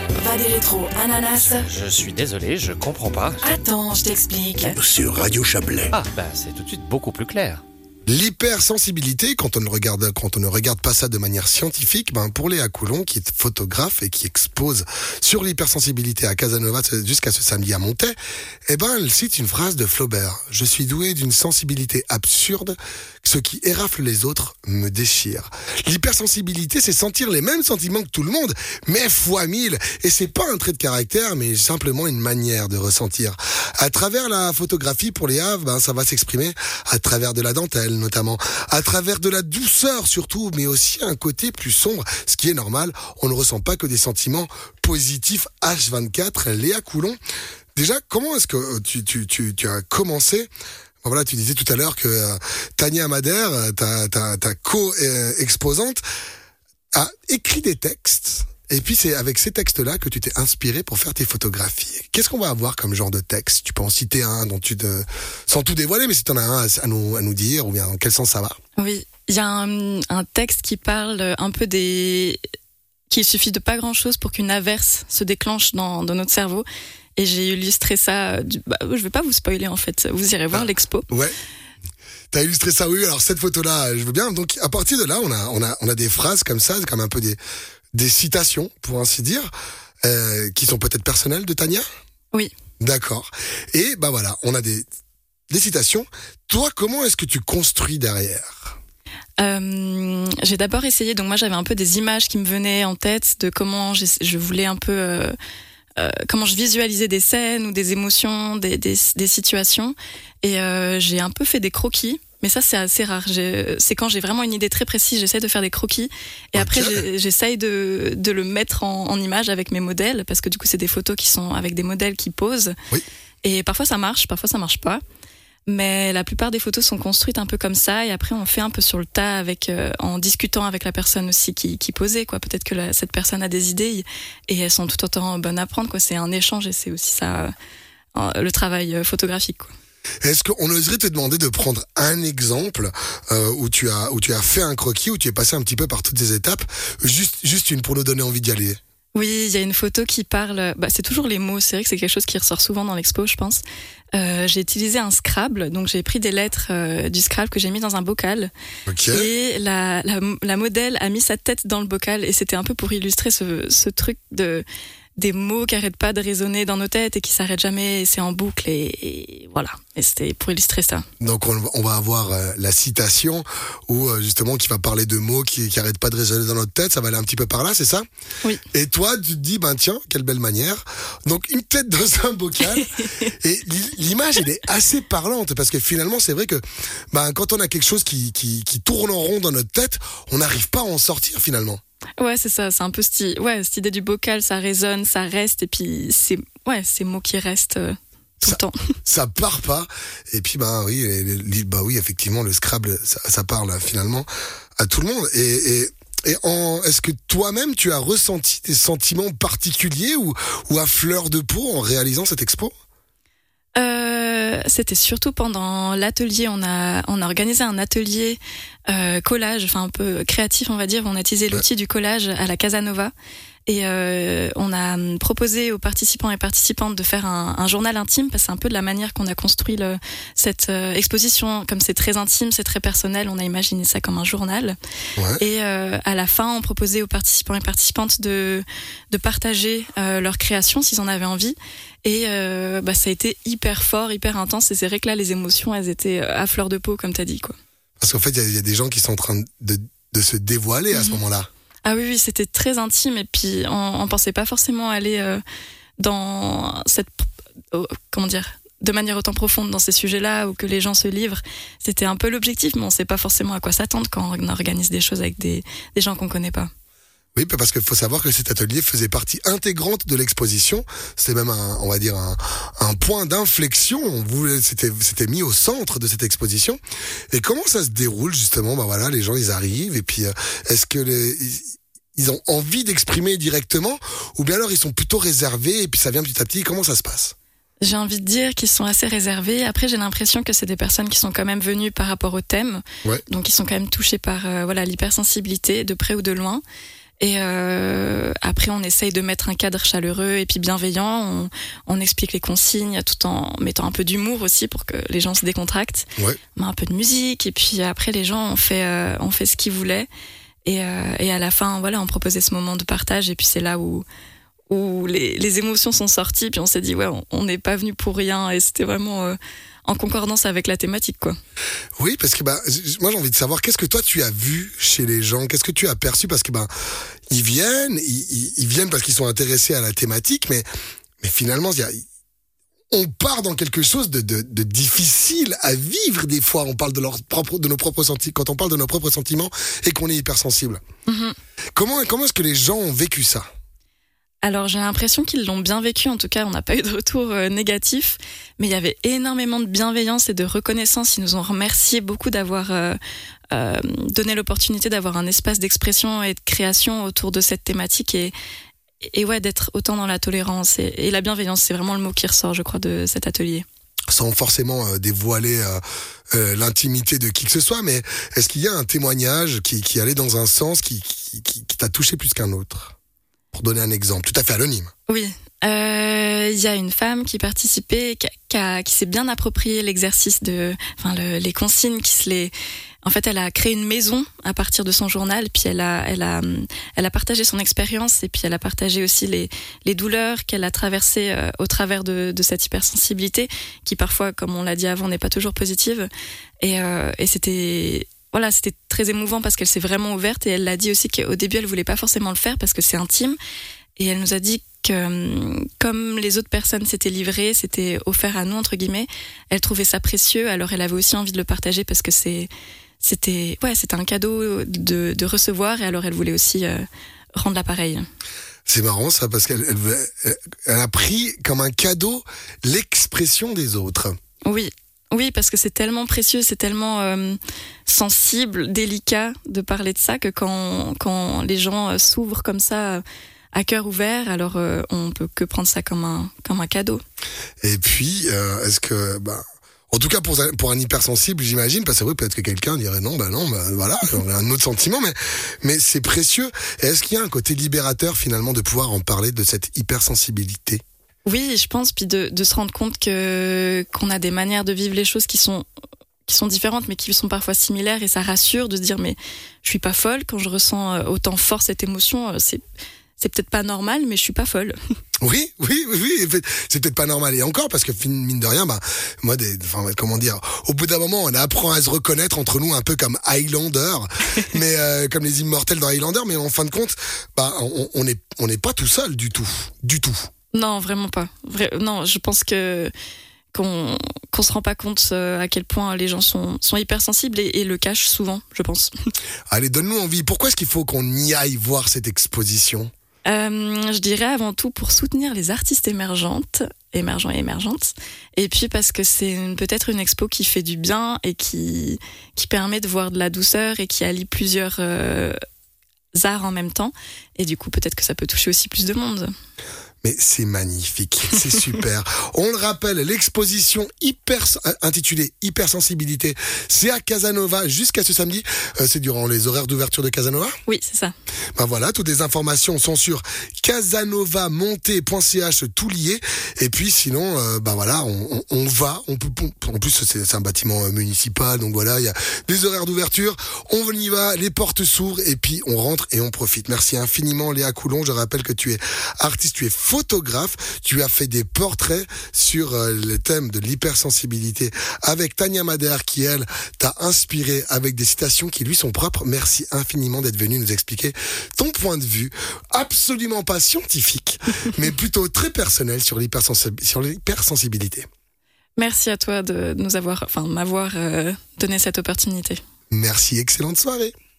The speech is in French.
Va des rétros, ananas. Je suis désolé, je comprends pas. Attends, je t'explique. Sur Radio Chablais. Ah, bah c'est tout de suite beaucoup plus clair. L'hypersensibilité, quand on ne regarde pas ça de manière scientifique, pour Léa Coulon, qui est photographe et qui expose sur l'hypersensibilité à Casanova jusqu'à ce samedi à Montaix, elle cite une phrase de Flaubert. « Je suis doué d'une sensibilité absurde, ce qui érafle les autres me déchire. » L'hypersensibilité, c'est sentir les mêmes sentiments que tout le monde, mais fois 1000. Et c'est pas un trait de caractère, mais simplement une manière de ressentir. À travers la photographie, pour Léa, ça va s'exprimer à travers de la dentelle, notamment, à travers de la douceur surtout, mais aussi un côté plus sombre, ce qui est normal, on ne ressent pas que des sentiments positifs H24. Léa Coulon, déjà, comment est-ce que tu as commencé? Voilà, tu disais tout à l'heure que Tania Madère, ta co-exposante, a écrit des textes. Et puis c'est avec ces textes-là que tu t'es inspiré pour faire tes photographies. Qu'est-ce qu'on va avoir comme genre de texte? Tu peux en citer un sans tout dévoiler, mais si tu en as un à nous dire, ou bien dans quel sens ça va? Oui, il y a un texte qui parle un peu qu'il suffit de pas grand-chose pour qu'une averse se déclenche dans notre cerveau. Et j'ai illustré ça. Je vais pas vous spoiler en fait. Vous irez voir l'expo. Ouais. T'as illustré ça, oui. Alors cette photo-là, je veux bien. Donc à partir de là, on a des phrases comme ça, comme un peu des citations, pour ainsi dire, qui sont peut-être personnelles de Tania. Oui. D'accord. Et voilà, on a des citations. Toi, comment est-ce que tu construis derrière? J'ai d'abord essayé. Donc moi, j'avais un peu des images qui me venaient en tête de comment je voulais un peu. Comment je visualisais des scènes ou des émotions, des situations. Et j'ai un peu fait des croquis. Mais ça, c'est assez rare. C'est quand j'ai vraiment une idée très précise, j'essaie de faire des croquis. Et après, j'essaye de le mettre en image avec mes modèles. Parce que du coup, c'est des photos qui sont avec des modèles qui posent. Oui. Et parfois, ça marche, parfois, ça marche pas. Mais la plupart des photos sont construites un peu comme ça. Et après, on fait un peu sur le tas en discutant avec la personne aussi qui posait, quoi. Peut-être que cette personne a des idées et elles sont tout autant bonnes à prendre, quoi. C'est un échange et c'est aussi ça, le travail photographique, quoi. Est-ce qu'on oserait te demander de prendre un exemple où tu as fait un croquis, où tu es passé un petit peu par toutes ces étapes, juste une pour nous donner envie d'y aller? Oui, il y a une photo qui parle. C'est toujours les mots. C'est vrai que c'est quelque chose qui ressort souvent dans l'expo, je pense. J'ai utilisé un Scrabble, donc j'ai pris des lettres du Scrabble que j'ai mis dans un bocal. Okay. Et la modèle a mis sa tête dans le bocal, et c'était un peu pour illustrer ce truc des mots qui arrêtent pas de résonner dans nos têtes et qui s'arrêtent jamais, et c'est en boucle, et voilà. Et c'était pour illustrer ça. Donc on va avoir la citation où justement qui va parler de mots qui arrêtent pas de résonner dans notre tête. Ça va aller un petit peu par là, c'est ça? Oui. Et toi, tu te dis tiens, quelle belle manière. Donc une tête dans un bocal. Et l'image, elle est assez parlante, parce que finalement c'est vrai que quand on a quelque chose qui tourne en rond dans notre tête, on n'arrive pas à en sortir finalement. Ouais, c'est ça, c'est un peu cette idée du bocal, ça résonne, ça reste, et puis ces mots qui restent tout le temps. Ça part pas. Et puis oui, effectivement, le Scrabble, ça parle finalement à tout le monde. Et est-ce que toi-même tu as ressenti des sentiments particuliers ou à fleur de peau en réalisant cette expo? C'était surtout pendant l'atelier. On a organisé un atelier collage, enfin un peu créatif, on va dire. On a utilisé l'outil du collage à la Casanova. Et on a proposé aux participants et participantes de faire un journal intime, parce que c'est un peu de la manière qu'on a construit cette exposition. Comme c'est très intime, c'est très personnel, on a imaginé ça comme un journal. Ouais. Et à la fin, on proposait aux participants et participantes de partager leur création s'ils en avaient envie. Et ça a été hyper fort, hyper intense. Et c'est vrai que là, les émotions, elles étaient à fleur de peau, comme t'as dit, quoi. Parce qu'en fait, il y a des gens qui sont en train de se dévoiler à ce moment-là. Ah oui, c'était très intime, et puis on pensait pas forcément aller dans cette de manière autant profonde dans ces sujets-là, ou que les gens se livrent. C'était un peu l'objectif, mais on sait pas forcément à quoi s'attendre quand on organise des choses avec des gens qu'on connaît pas. Oui, parce qu'il faut savoir que cet atelier faisait partie intégrante de l'exposition. C'est même un point d'inflexion. C'était mis au centre de cette exposition. Et comment ça se déroule justement? Les gens ils arrivent, et puis est-ce que ils ont envie d'exprimer directement, ou bien alors ils sont plutôt réservés et puis ça vient petit à petit? Comment ça se passe? J'ai envie de dire qu'ils sont assez réservés. Après, j'ai l'impression que c'est des personnes qui sont quand même venues par rapport au thème. Ouais. Donc ils sont quand même touchés par l'hypersensibilité de près ou de loin. Et après, on essaye de mettre un cadre chaleureux et puis bienveillant. On explique les consignes tout en mettant un peu d'humour aussi pour que les gens se décontractent. Ouais. On met un peu de musique et puis après, les gens ont fait ce qu'ils voulaient. Et à la fin, voilà, on proposait ce moment de partage et puis c'est là où les émotions sont sorties. Puis on s'est dit, ouais, on n'est pas venu pour rien et c'était vraiment en concordance avec la thématique, quoi. Oui, parce que moi j'ai envie de savoir qu'est-ce que toi tu as vu chez les gens, qu'est-ce que tu as perçu, parce que ils viennent parce qu'ils sont intéressés à la thématique, mais finalement on part dans quelque chose de difficile à vivre des fois. On parle de nos propres sentiments, quand on parle de nos propres sentiments et qu'on est hypersensible. Mm-hmm. Comment est-ce que les gens ont vécu ça? Alors j'ai l'impression qu'ils l'ont bien vécu, en tout cas on n'a pas eu de retour négatif, mais il y avait énormément de bienveillance et de reconnaissance. Ils nous ont remercié beaucoup d'avoir donné l'opportunité d'avoir un espace d'expression et de création autour de cette thématique et ouais, d'être autant dans la tolérance et la bienveillance, c'est vraiment le mot qui ressort, je crois, de cet atelier. Sans forcément dévoiler l'intimité de qui que ce soit, mais est-ce qu'il y a un témoignage qui allait dans un sens qui t'a touché plus qu'un autre? Pour donner un exemple, tout à fait anonyme. Oui, il y a une femme qui participait, qui s'est bien approprié l'exercice les consignes, en fait, elle a créé une maison à partir de son journal, puis elle a partagé son expérience et puis elle a partagé aussi les douleurs qu'elle a traversées au travers de cette hypersensibilité, qui parfois, comme on l'a dit avant, n'est pas toujours positive. Et c'était très émouvant parce qu'elle s'est vraiment ouverte et elle l'a dit aussi qu'au début elle voulait pas forcément le faire parce que c'est intime, et elle nous a dit que comme les autres personnes s'étaient livrées, c'était offert à nous entre guillemets, elle trouvait ça précieux, alors elle avait aussi envie de le partager parce que c'était un cadeau de recevoir, et alors elle voulait aussi rendre l'appareil. C'est marrant ça, parce qu'elle a pris comme un cadeau l'expression des autres. Oui, parce que c'est tellement précieux, c'est tellement sensible, délicat de parler de ça, que quand les gens s'ouvrent comme ça à cœur ouvert, alors on peut que prendre ça comme un cadeau. Et puis, est-ce que... en tout cas, pour un hypersensible, j'imagine, parce que oui, peut-être que quelqu'un dirait voilà, j'aurais un autre sentiment, mais c'est précieux. Et est-ce qu'il y a un côté libérateur, finalement, de pouvoir en parler de cette hypersensibilité? Oui, je pense, puis de se rendre compte qu'on a des manières de vivre les choses qui sont différentes, mais qui sont parfois similaires, et ça rassure de se dire, mais je suis pas folle quand je ressens autant fort cette émotion, c'est peut-être pas normal, mais je suis pas folle. Oui, c'est peut-être pas normal. Et encore, parce que mine de rien, au bout d'un moment, on apprend à se reconnaître entre nous, un peu comme Highlander, mais comme les immortels dans Highlander, mais en fin de compte, on n'est pas tout seul du tout. Non, vraiment pas. Non, je pense qu'on se rend pas compte à quel point les gens sont hypersensibles et le cachent souvent, je pense. Allez, donne-nous envie. Pourquoi est-ce qu'il faut qu'on y aille voir cette exposition? Je dirais avant tout pour soutenir les artistes émergents et émergentes, et puis parce que c'est peut-être une expo qui fait du bien et qui permet de voir de la douceur et qui allie plusieurs arts en même temps, et du coup peut-être que ça peut toucher aussi plus de monde. Mais c'est magnifique, c'est super. On le rappelle, l'exposition intitulée Hypersensibilité, c'est à Casanova jusqu'à ce samedi. C'est durant les horaires d'ouverture de Casanova? Oui, c'est ça. Voilà, toutes les informations sont sur casanovamonté.ch, tout lié. Et puis sinon, on va. On peut. En plus, c'est un bâtiment municipal, donc voilà, il y a des horaires d'ouverture. On y va, les portes s'ouvrent et puis on rentre et on profite. Merci infiniment, Léa Coulon. Je rappelle que tu es artiste, tu es photographe, tu as fait des portraits sur le thème de l'hypersensibilité avec Tania Madère qui, elle, t'a inspiré avec des citations qui lui sont propres. Merci infiniment d'être venu nous expliquer ton point de vue, absolument pas scientifique, mais plutôt très personnel sur l'hypersensibilité. Merci à toi de m'avoir donné cette opportunité. Merci, excellente soirée.